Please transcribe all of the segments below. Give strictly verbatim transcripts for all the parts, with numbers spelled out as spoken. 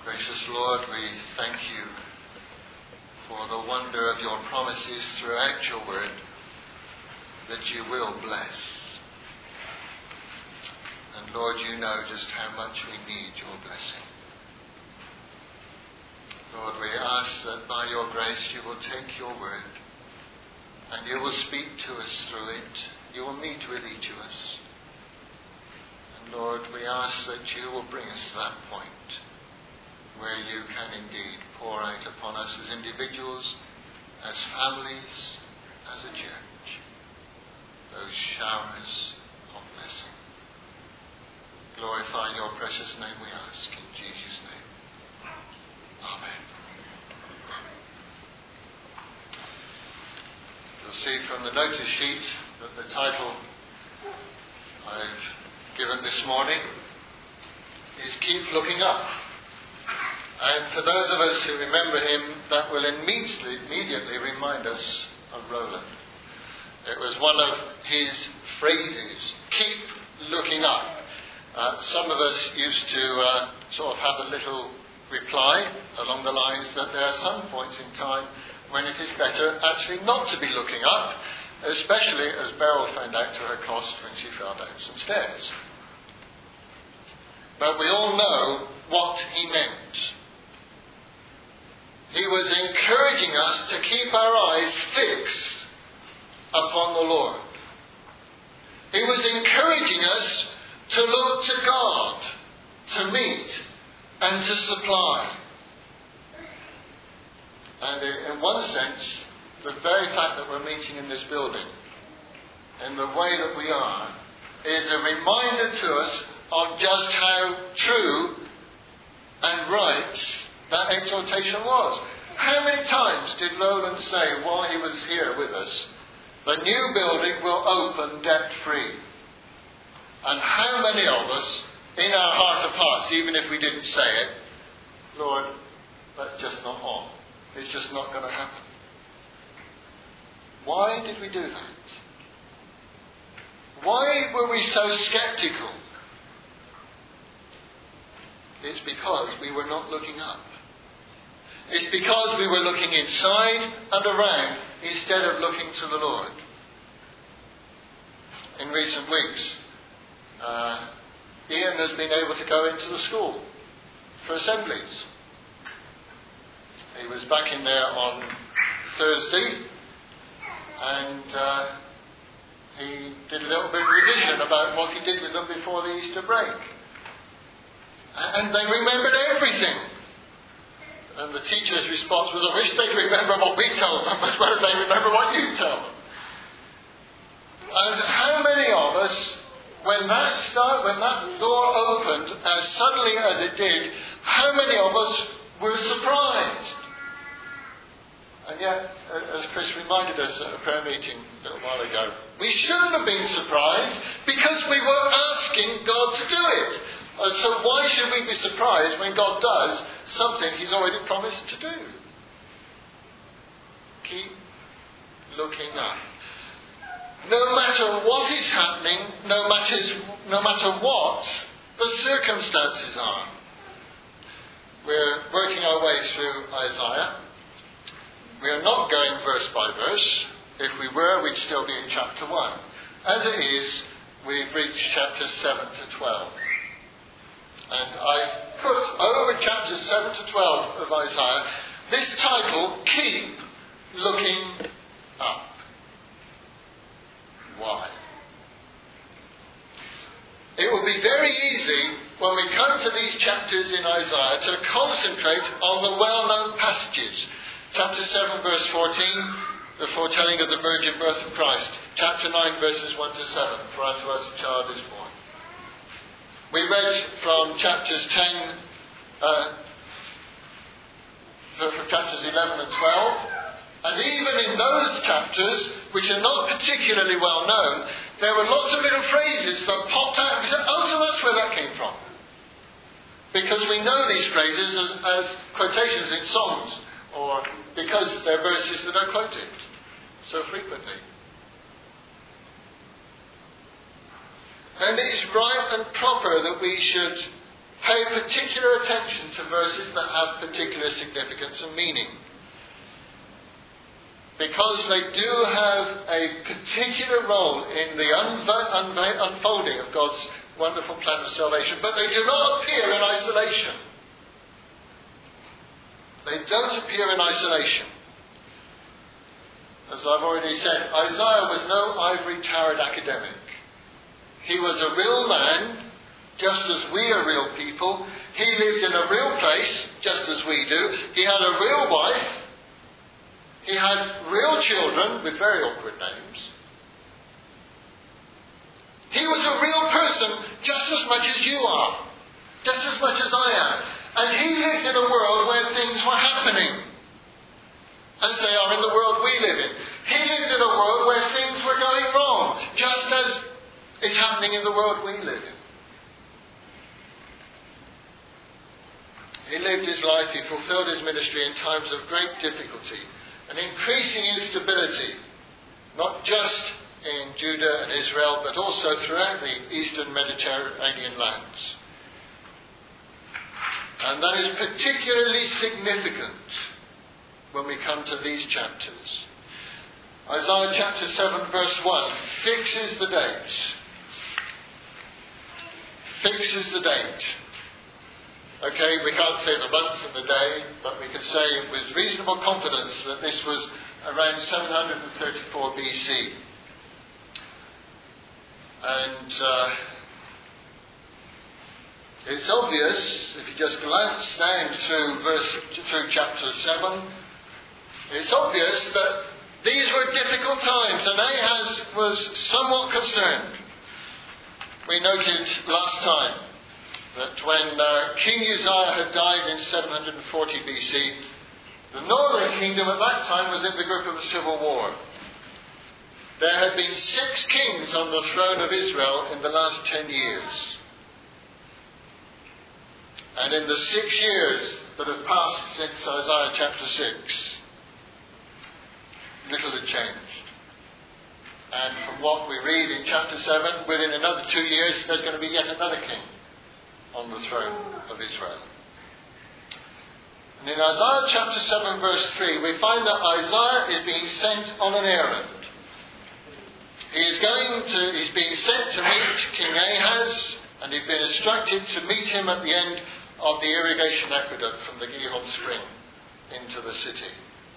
Gracious Lord, we thank you for the wonder of your promises throughout your word that you will bless. And Lord, you know just how much we need your blessing. Lord, we ask that by your grace you will take your word and you will speak to us through it. You will meet with each of us. And Lord, we ask that you will bring us to that point where you can indeed pour out upon us as individuals, as families, as a church, those showers of blessing. Glorify your precious name, we ask, in Jesus' name. Amen. You'll see from the notice sheet that the title I've given this morning is Keep Looking Up. And for those of us who remember him, that will immediately, immediately remind us of Roland. It was one of his phrases, keep looking up. Uh, some of us used to uh, sort of have a little reply along the lines that there are some points in time when it is better actually not to be looking up, especially as Beryl found out to her cost when she fell down some stairs. But we all know what he meant. He was encouraging us to keep our eyes fixed upon the Lord. He was encouraging us to look to God, to meet and to supply. And in one sense, the very fact that we're meeting in this building, in the way that we are, is a reminder to us of just how true and right that exhortation was. How many times did Roland say while he was here with us, the new building will open debt-free? And how many of us, in our heart of hearts, even if we didn't say it, Lord, that's just not on. It's just not going to happen. Why did we do that? Why were we so sceptical? It's because we were not looking up. It's because we were looking inside and around instead of looking to the Lord. In recent weeks, uh, Ian has been able to go into the school for assemblies. He was back in there on Thursday and uh, he did a little bit of revision about what he did with them before the Easter break. And they remembered everything. And the teacher's response was, I wish they'd remember what we tell them as well as they remember what you tell them. And how many of us, when that start, when that door opened as suddenly as it did, how many of us were surprised? And yet, as Chris reminded us at a prayer meeting a little while ago, we shouldn't have been surprised because we were asking God to do it. And so why should we be surprised when God does something he's already promised to do? Keep looking up. No matter what is happening, no matter, no matter what the circumstances are. We're working our way through Isaiah. We are not going verse by verse. If we were, we'd still be in chapter one. As it is, we've reached chapters seven to twelve. And I've put over chapters seven to twelve of Isaiah this title, Keep Looking Up. Why? It will be very easy when we come to these chapters in Isaiah to concentrate on the well-known passages. Chapter seven verse fourteen, the foretelling of the virgin birth of Christ. Chapter nine verses one to seven, for unto us a child is born. We read from chapters ten, uh, from chapters eleven and twelve, and even in those chapters, which are not particularly well known, there were lots of little phrases that popped out. We said, oh, so that's where that came from. Because we know these phrases as, as quotations in songs, or because they're verses that are quoted so frequently. And it is right and proper that we should pay particular attention to verses that have particular significance and meaning. Because they do have a particular role in the unva- unva- unfolding of God's wonderful plan of salvation, but they do not appear in isolation. They don't appear in isolation. As I've already said, Isaiah was no ivory-towered academic. He was a real man, just as we are real people. He lived in a real place, just as we do. He had a real wife. He had real children with very awkward names. He was a real person, just as much as you are, just as much as I am. And he lived in a world where things were happening, as they are in the world we live in. He lived in a world where things were going wrong, just as it's happening in the world we live in. He lived his life, he fulfilled his ministry in times of great difficulty and increasing instability, not just in Judah and Israel, but also throughout the eastern Mediterranean lands. And that is particularly significant when we come to these chapters. Isaiah chapter seven verse one fixes the date. Fixes the date. Okay, we can't say the month and the day, but we can say with reasonable confidence that this was around seven hundred thirty-four B C. And uh, it's obvious, if you just glance down through verse through chapter seven, it's obvious that these were difficult times, and Ahaz was somewhat concerned. We noted last time that when uh, King Uzziah had died in seven hundred forty B C, the northern kingdom at that time was in the grip of a civil war. There had been six kings on the throne of Israel in the last ten years. And in the six years that have passed since Isaiah chapter six, little had changed. And from what we read in chapter seven, within another two years, there's going to be yet another king on the throne of Israel. And in Isaiah chapter seven verse three, we find that Isaiah is being sent on an errand. He is going to, he's being sent to meet King Ahaz, and he's been instructed to meet him at the end of the irrigation aqueduct from the Gihon spring into the city.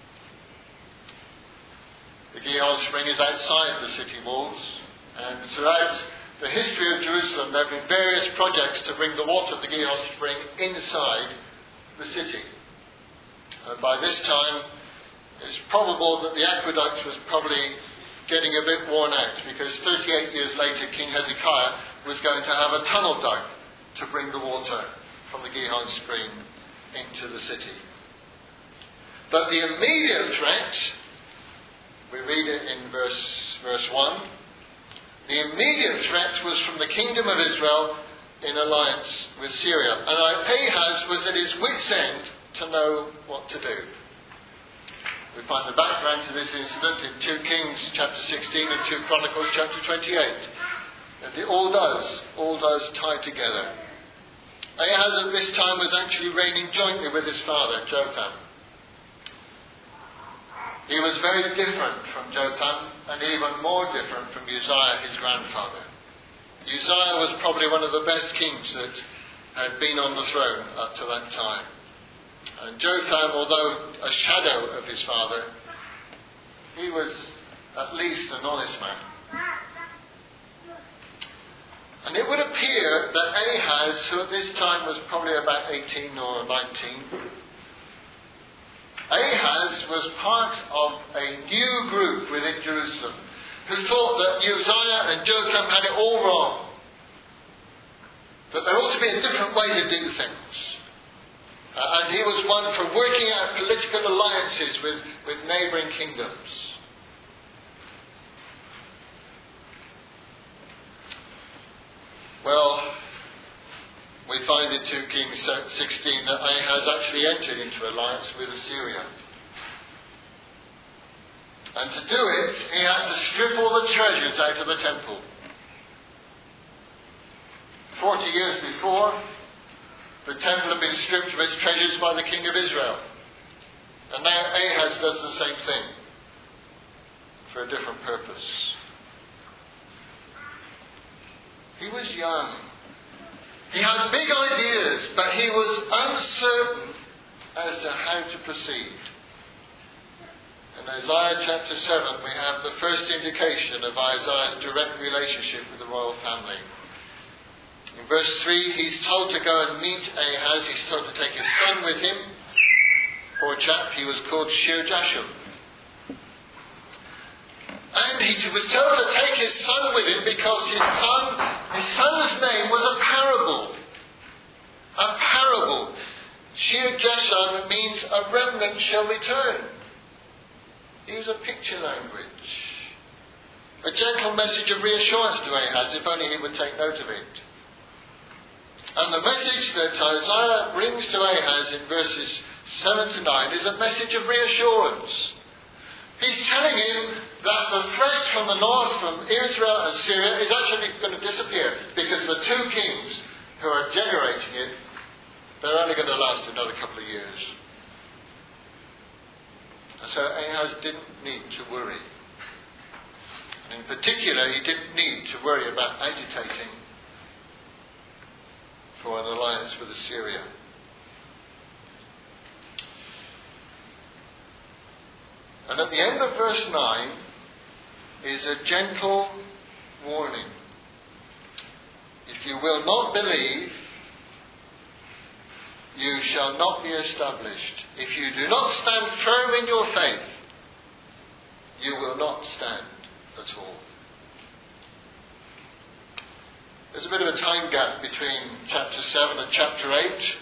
The Gihon spring is outside the city walls, and throughout the history of Jerusalem there have been various projects to bring the water of the Gihon spring inside the city. And by this time it's probable that the aqueduct was probably getting a bit worn out, because thirty-eight years later King Hezekiah was going to have a tunnel dug to bring the water from the Gihon spring into the city. But the immediate threat, we read it in verse, verse one, the immediate threat was from the kingdom of Israel in alliance with Syria. And Ahaz was at his wit's end to know what to do. We find the background to this incident in two Kings chapter sixteen and two Chronicles chapter twenty-eight. And it all does, all does tie together. Ahaz at this time was actually reigning jointly with his father, Jotham. He was very different from Jotham, and even more different from Uzziah, his grandfather. Uzziah was probably one of the best kings that had been on the throne up to that time. And Jotham, although a shadow of his father, he was at least an honest man. And it would appear that Ahaz, who at this time was probably about eighteen or nineteen, Ahaz was part of a new group within Jerusalem who thought that Uzziah and Jotham had it all wrong. That there ought to be a different way to do things. Uh, and he was one for working out political alliances with, with neighbouring kingdoms. Well, we find in two Kings sixteen that Ahaz actually entered into alliance with Assyria. And to do it, he had to strip all the treasures out of the temple. Forty years before, The temple had been stripped of its treasures by the king of Israel. And now Ahaz does the same thing for a different purpose. He was young. He had big ideas, but he was uncertain as to how to proceed. In Isaiah chapter seven, we have the first indication of Isaiah's direct relationship with the royal family. In verse three, he's told to go and meet Ahaz. He's told to take his son with him. Poor chap, he was called Shir-Jashub. And he was told to take his son with him because his son, his son's name was a parable. A parable. Shir-Jashub means a remnant shall return. He was a picture language. A gentle message of reassurance to Ahaz, if only he would take note of it. And the message that Isaiah brings to Ahaz in verses seven to nine is a message of reassurance. He's telling him that the threat from the north, from Israel and Syria, is actually going to disappear because the two kings who are generating it, they're only going to last another couple of years. And so Ahaz didn't need to worry. And in particular, he didn't need to worry about agitating for an alliance with Assyria. And at the end of verse nine is a gentle warning. If you will not believe, you shall not be established. If you do not stand firm in your faith, you will not stand at all. There's a bit of a time gap between chapter seven and chapter eight.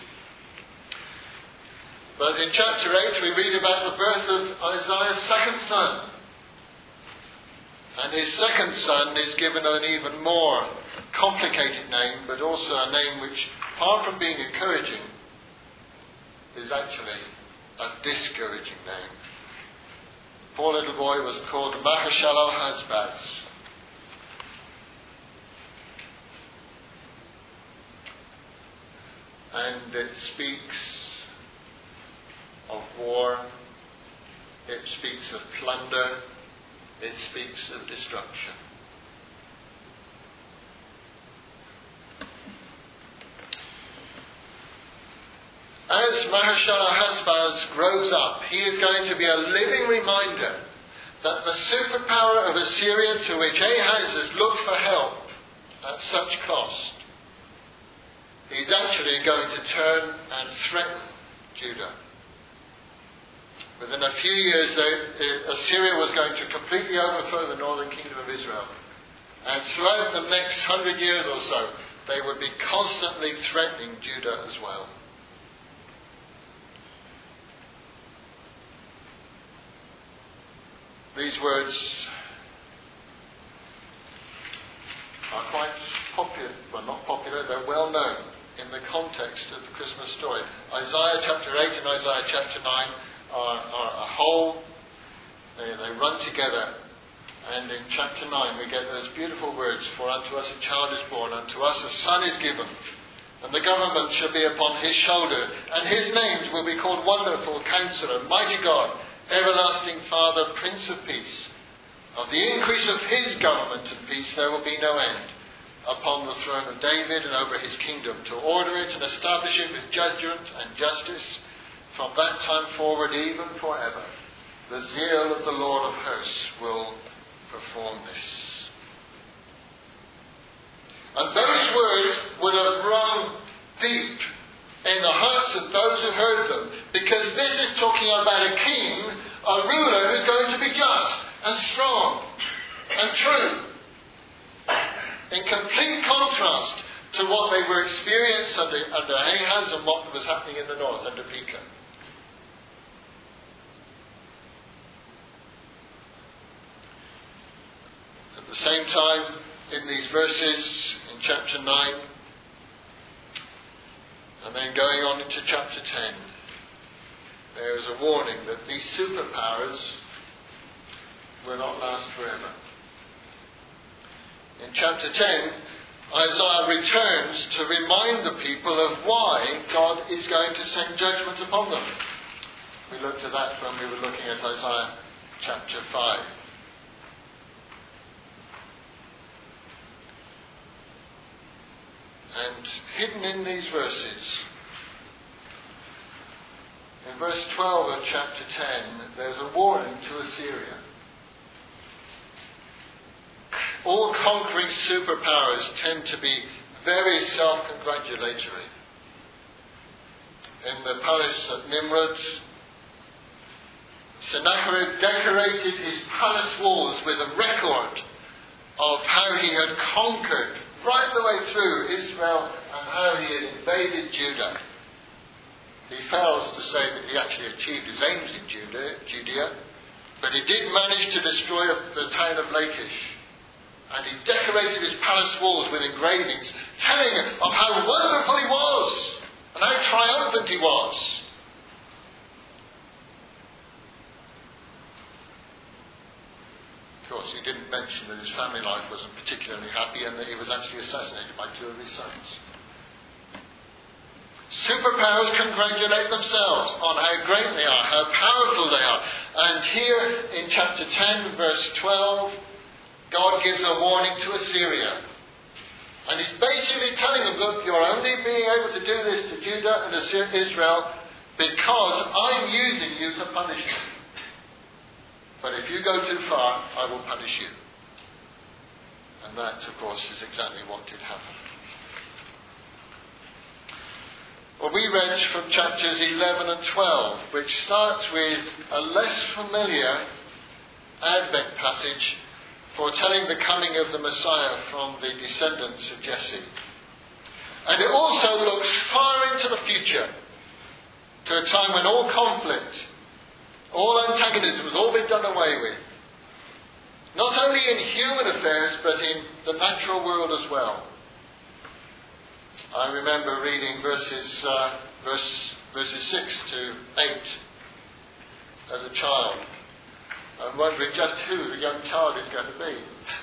But in chapter eight we read about the birth of Isaiah's second son. And his second son is given an even more complicated name, but also a name which, far from being encouraging, is actually a discouraging name. The poor little boy was called Maher-shalal-Hash-baz. And it speaks of war, it speaks of plunder, it speaks of destruction. As Maher-shalal-Hash-baz grows up, he is going to be a living reminder that the superpower of Assyria, to which Ahaz has looked for help at such cost, is actually going to turn and threaten Judah. Within a few years, Assyria was going to completely overthrow the northern kingdom of Israel. And throughout the next hundred years or so, they would be constantly threatening Judah as well. These words are quite popular, well not popular, they're well known in the context of the Christmas story. Isaiah chapter eight and Isaiah chapter nine are, are a whole, they, they run together. And in chapter nine we get those beautiful words, for unto us a child is born, unto us a son is given, and the government shall be upon his shoulder, and his names will be called Wonderful, Counselor, Mighty God, Everlasting Father, Prince of Peace. Of the increase of his government and peace there will be no end upon the throne of David and over his kingdom, to order it and establish it with judgment and justice from that time forward, even forever. The zeal of the Lord of hosts will perform this. And those words would have rung deep in the hearts of those who heard them, because this is talking about a king, a ruler who's going to be just and strong and true, in complete contrast to what they were experiencing under, under Ahaz and what was happening in the north under Pekah. At the same time, in these verses, in chapter nine, and then going on into chapter ten, there is a warning that these superpowers will not last forever. In chapter ten, Isaiah returns to remind the people of why God is going to send judgment upon them. We looked at that when we were looking at Isaiah chapter five. And hidden in these verses, in verse twelve of chapter ten, there's a warning to Assyria. All conquering superpowers tend to be very self-congratulatory. In the palace at Nimrod, Sennacherib decorated his palace walls with a record of how he had conquered right the way through Israel and how he had invaded Judah. He fails to say that he actually achieved his aims in Judah, Judea, but he did manage to destroy the town of Lachish. And he decorated his palace walls with engravings telling of how wonderful he was and how triumphant he was. Of course, he didn't mention that his family life wasn't particularly happy and that he was actually assassinated by two of his sons. Superpowers congratulate themselves on how great they are, how powerful they are. And here in chapter ten, verse twelve, God gives a warning to Assyria. And he's basically telling them, look, you're only being able to do this to Judah and Israel because I'm using you to punish them. But if you go too far, I will punish you. And that, of course, is exactly what did happen. Well, we read from chapters eleven and twelve, which starts with a less familiar Advent passage foretelling the coming of the Messiah from the descendants of Jesse. And it also looks far into the future, to a time when all conflict, all antagonism has all been done away with. Not only in human affairs, but in the natural world as well. I remember reading verses, uh, verse, verses six to eight as a child. I'm wondering just who the young child is going to be.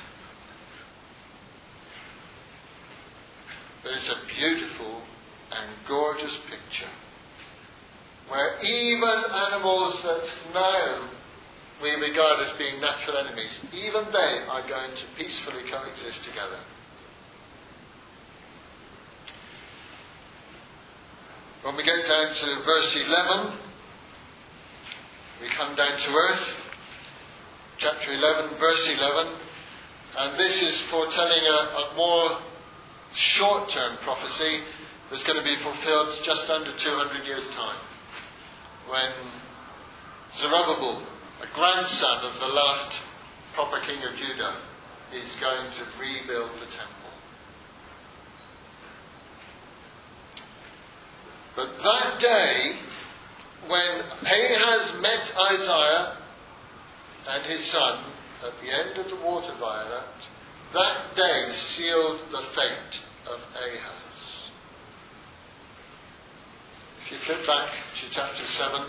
But it's a beautiful and gorgeous picture where even animals that now we regard as being natural enemies, even they are going to peacefully coexist together. When we get down to verse eleven, we come down to earth. Chapter eleven, verse eleven, and this is foretelling a, a more short-term prophecy that's going to be fulfilled just under two hundred years' time, when Zerubbabel, a grandson of the last proper king of Judah, is going to rebuild the temple. But that day, when Ahaz met Isaiah and his son at the end of the water viaduct, that day sealed the fate of Ahaz. If you flip back to chapter seven,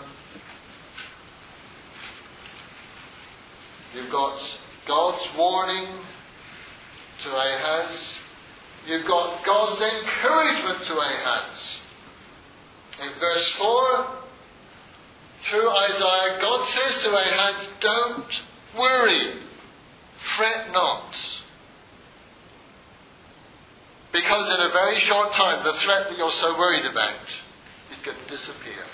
you've got God's warning to Ahaz. You've got God's encouragement to Ahaz. In verse four, through Isaiah, God says to Ahaz, don't worry, fret not. Because in a very short time, the threat that you're so worried about is going to disappear.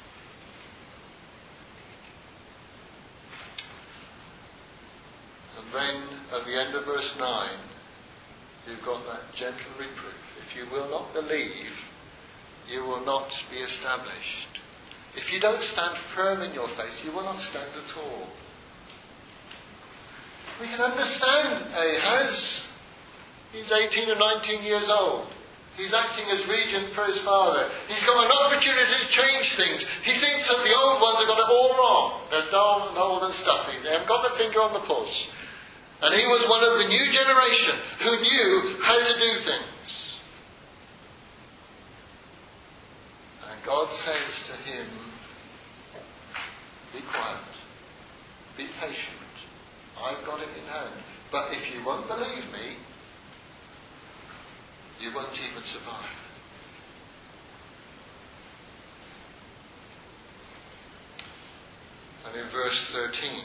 And then, at the end of verse nine, you've got that gentle reproof. If you will not believe, you will not be established. If you don't stand firm in your faith, you will not stand at all. We can understand Ahaz. He's eighteen or nineteen years old. He's acting as regent for his father. He's got an opportunity to change things. He thinks that the old ones have got it all wrong. They're dull and old and stuffy. They haven't got their finger on the pulse. And he was one of the new generation who knew how to do things. And God says to him, be quiet. Be patient. I've got it in hand. But if you won't believe me, You won't even survive. And in verse thirteen,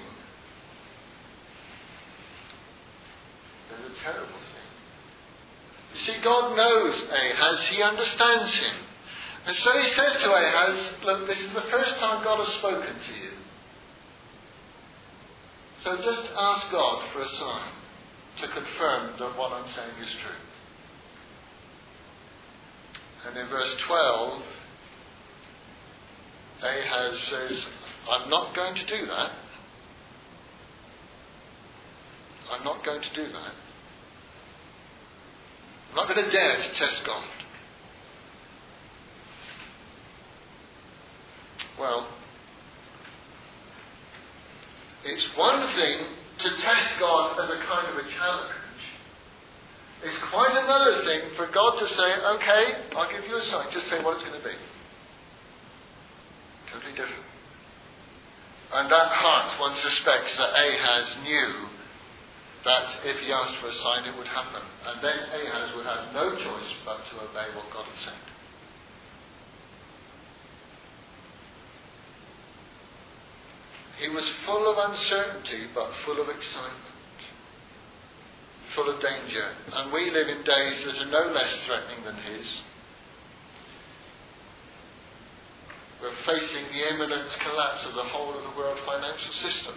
there's a terrible thing. You see, God knows Ahaz. He understands him. And so he says to Ahaz, look, this is the first time God has spoken to you. So just ask God for a sign to confirm that what I'm saying is true. And in verse twelve, Ahaz says, I'm not going to do that. I'm not going to do that. I'm not going to dare to test God. Well, it's one thing to test God as a kind of a challenge. It's quite another thing for God to say, okay, I'll give you a sign, just say what it's going to be. Totally different. And that heart, one suspects that Ahaz knew that if he asked for a sign, it would happen. And then Ahaz would have no choice but to obey what God had said. He was full of uncertainty, but full of excitement. Full of danger. And we live in days that are no less threatening than his. We're facing the imminent collapse of the whole of the world financial system.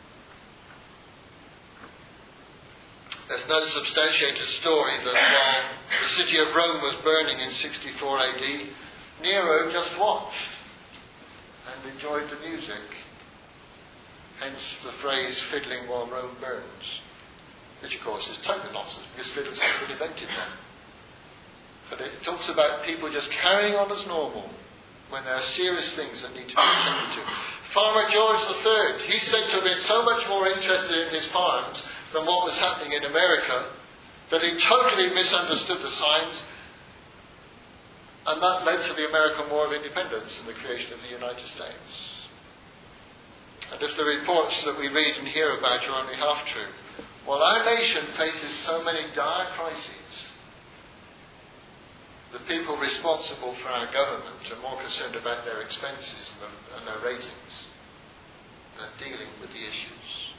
There's no substantiated story that while the city of Rome was burning in sixty-four A D, Nero just watched and enjoyed the music. Hence the phrase, fiddling while Rome burns. Which of course is totally nonsense, because fiddles haven't been invented then. But it talks about people just carrying on as normal when there are serious things that need to be attended to. Farmer George the Third, he said to have been so much more interested in his farms than what was happening in America, that he totally misunderstood the signs, and that led to the American War of Independence and the creation of the United States. And if the reports that we read and hear about are only half true, well, our nation faces so many dire crises. The people responsible for our government are more concerned about their expenses and their, and their ratings than dealing with the issues.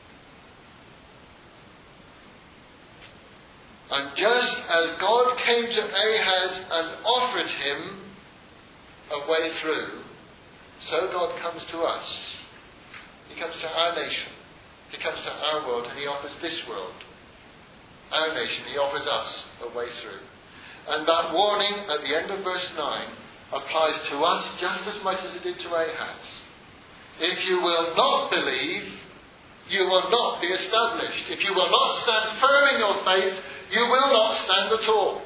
And just as God came to Ahaz and offered him a way through, so God comes to us. He comes to our nation. He comes to our world, and he offers this world, our nation, he offers us a way through. And that warning at the end of verse nine applies to us just as much as it did to Ahaz. If you will not believe, you will not be established. If you will not stand firm in your faith, you will not stand at all.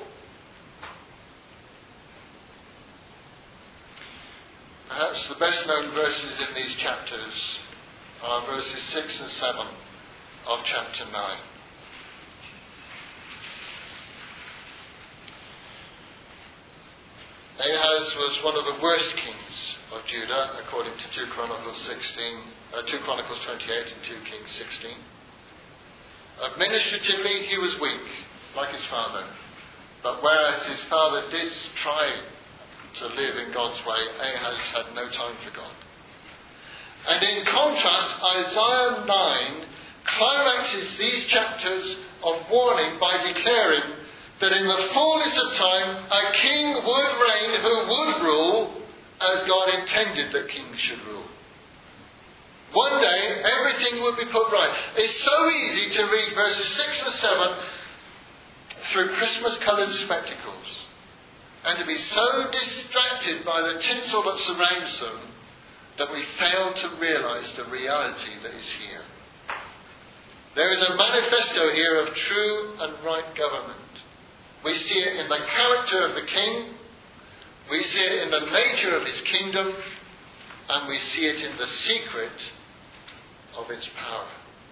Perhaps the best known verses in these chapters are verses six and seven of chapter nine. Ahaz was one of the worst kings of Judah, according to two Chronicles sixteen, uh, two Chronicles twenty-eight and two Kings sixteen. Administratively, he was weak, like his father. But whereas his father did try to live in God's way, Ahaz had no time for God. And in contrast, Isaiah nine climaxes these chapters of warning by declaring that in the fullness of time, a king would reign who would rule as God intended that kings should rule. One day, everything would be put right. It's so easy to read verses six and seven through Christmas-coloured spectacles and to be so distracted by the tinsel that surrounds them that we fail to realise the reality that is here. There is a manifesto here of true and right government. We see it in the character of the king, we see it in the nature of his kingdom, and we see it in the secret of its power.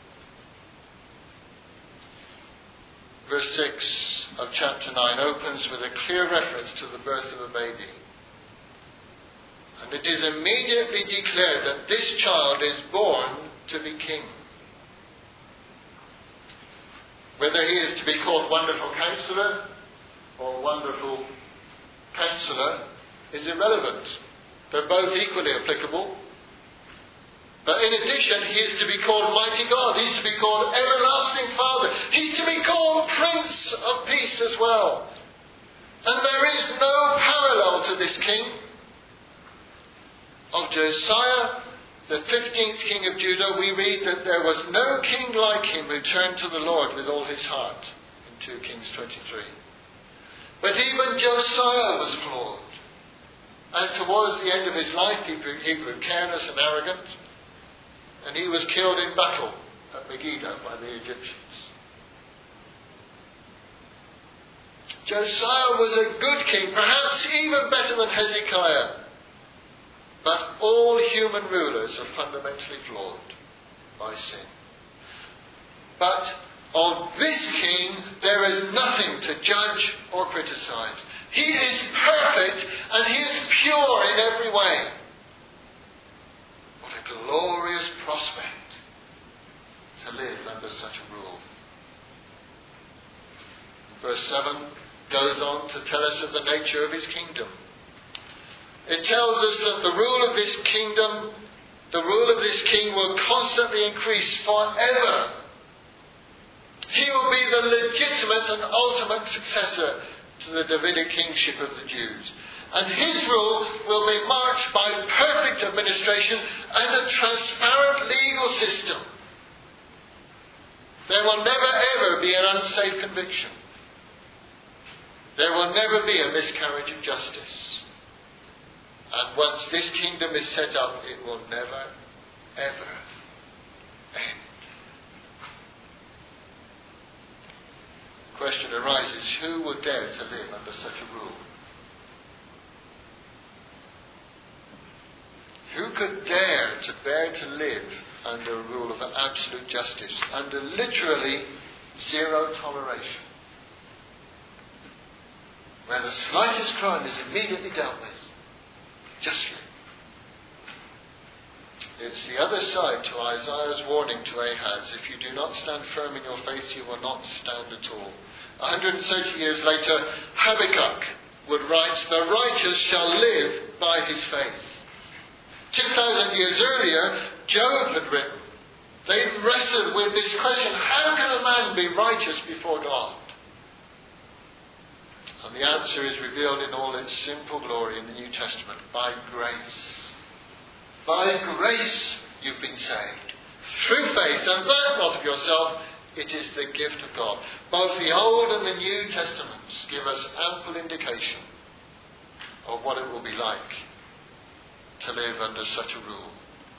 Verse six of chapter nine opens with a clear reference to the birth of a baby. And it is immediately declared that this child is born to be king. Whether he is to be called Wonderful Counselor, or wonderful counselor is irrelevant. They're both equally applicable. But in addition, he is to be called Mighty God. He's to be called Everlasting Father. He's to be called Prince of Peace as well. And there is no parallel to this king. Of Josiah, the fifteenth king of Judah, we read that there was no king like him who turned to the Lord with all his heart in two Kings twenty-three. But even Josiah was flawed. And towards the end of his life, he grew, he grew careless and arrogant. And he was killed in battle at Megiddo by the Egyptians. Josiah was a good king, perhaps even better than Hezekiah. But all human rulers are fundamentally flawed by sin. But of this king, there is nothing to judge or criticize. He is perfect and he is pure in every way. What a glorious prospect to live under such a rule. Verse seven goes on to tell us of the nature of his kingdom. It tells us that the rule of this kingdom, the rule of this king will constantly increase forever. He will be the legitimate and ultimate successor to the Davidic kingship of the Jews. And his rule will be marked by perfect administration and a transparent legal system. There will never ever be an unsafe conviction. There will never be a miscarriage of justice. And once this kingdom is set up, it will never, ever end. The question arises, who would dare to live under such a rule? Who could dare to bear to live under a rule of absolute justice, under literally zero toleration, where the slightest crime is immediately dealt with? Justly. It's the other side to Isaiah's warning to Ahaz. If you do not stand firm in your faith, you will not stand at all. one hundred thirty years later, Habakkuk would write, the righteous shall live by his faith. two thousand years earlier, Job had written. They wrestled with this question, how can a man be righteous before God? And the answer is revealed in all its simple glory in the New Testament. By grace. By grace you've been saved. Through faith, and that not of yourself, it is the gift of God. Both the Old and the New Testaments give us ample indication of what it will be like to live under such a rule.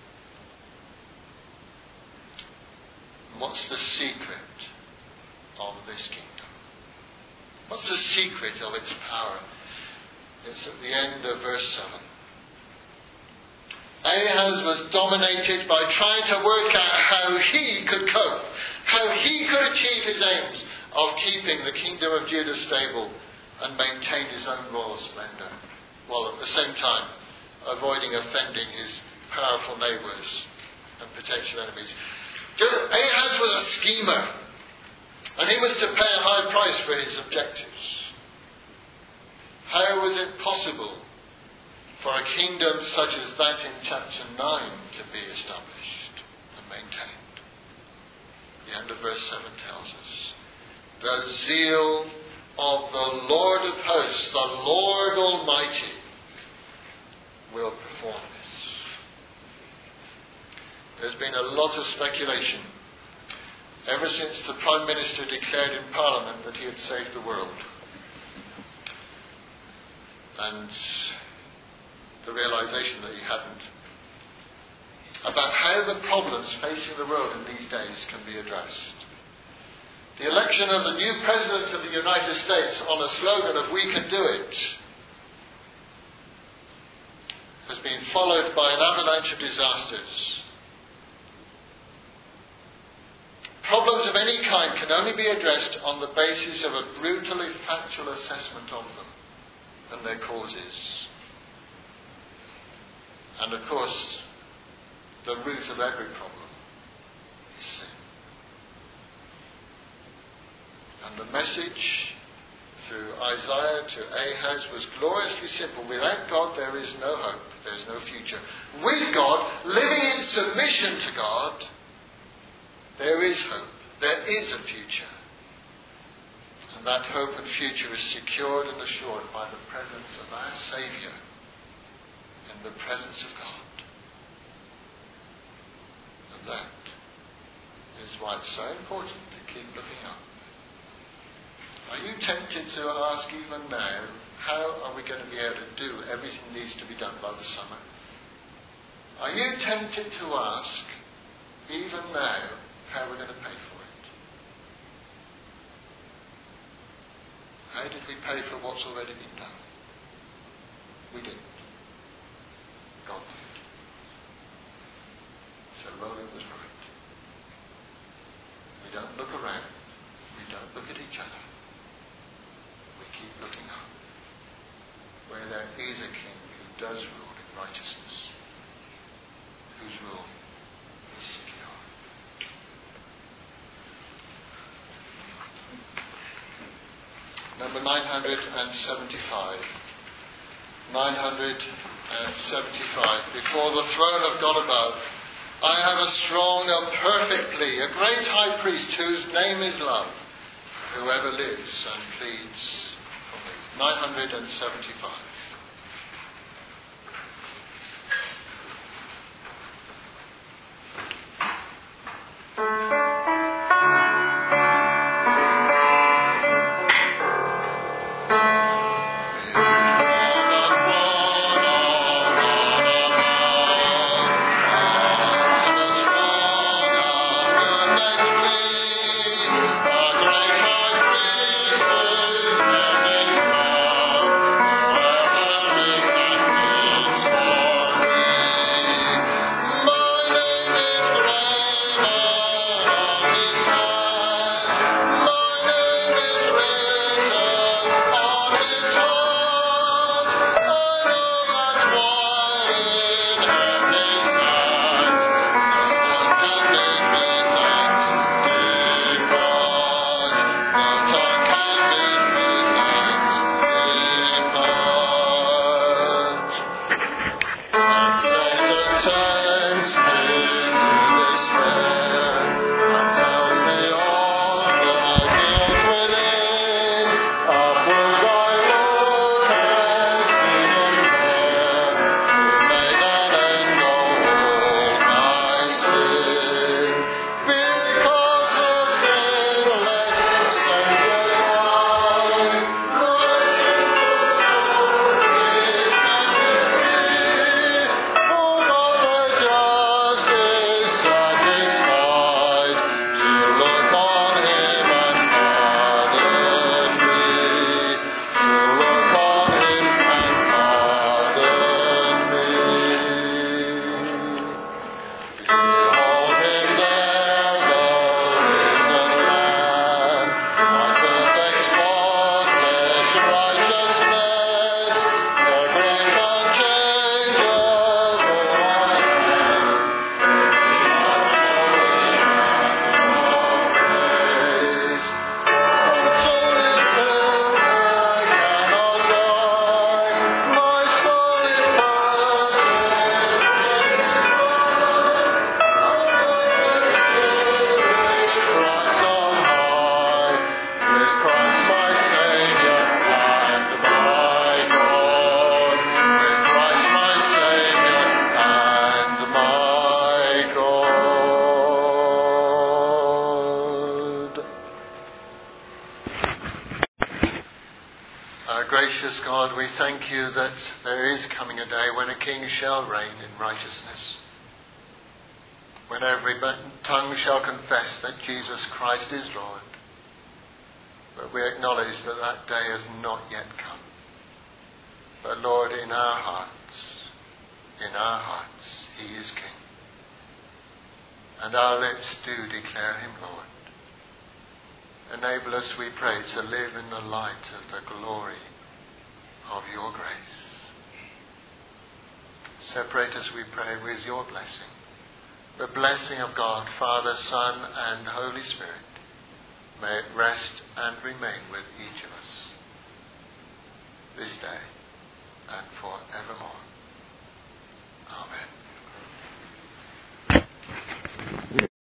What's the secret of this kingdom? What's the secret of its power? It's at the end of verse seven. Ahaz was dominated by trying to work out how he could cope, how he could achieve his aims of keeping the kingdom of Judah stable and maintain his own royal splendour, while at the same time avoiding offending his powerful neighbours and potential enemies. Ahaz was a schemer, and he was to pay a high price for his objectives. How was it possible for a kingdom such as that in chapter nine to be established and maintained? The end of verse seven tells us, the zeal of the Lord of hosts, the Lord Almighty, will perform this. There's been a lot of speculation ever since the Prime Minister declared in Parliament that he had saved the world. And the realization that he hadn't. About how the problems facing the world in these days can be addressed. The election of the new President of the United States on a slogan of "We can do it" has been followed by an avalanche of disasters. Problems of any kind can only be addressed on the basis of a brutally factual assessment of them and their causes. And of course, the root of every problem is sin. And the message through Isaiah to Ahaz was gloriously simple. Without God there is no hope, there's no future. With God, living in submission to God, there is hope, there is a future. And that hope and future is secured and assured by the presence of our Saviour in the presence of God. And that is why it's so important to keep looking up. Are you tempted to ask even now, how are we going to be able to do everything that needs to be done by the summer? Are you tempted to ask, even now, how we're going to pay for it? How did we pay for what's already been done? We didn't. God did. So Roland was right. We don't look around. We don't look at each other. We keep looking up. Where there is a king who does rule in righteousness, whose rule is secure. Number nine hundred seventy-five. nine hundred seventy-five. Before the throne of God above, I have a strong, a perfect plea, a great high priest whose name is love, whoever lives and pleads for me. nine hundred seventy-five. God, we thank you that there is coming a day when a king shall reign in righteousness, when every tongue shall confess that Jesus Christ is Lord. But we acknowledge that that day has not yet come. But Lord, in our hearts, in our hearts, he is King. And our lips do declare him Lord. Enable us, we pray, to live in the light of the glory of your grace. Separate us, we pray, with your blessing. The blessing of God, Father, Son, and Holy Spirit, may it rest and remain with each of us this day and forevermore.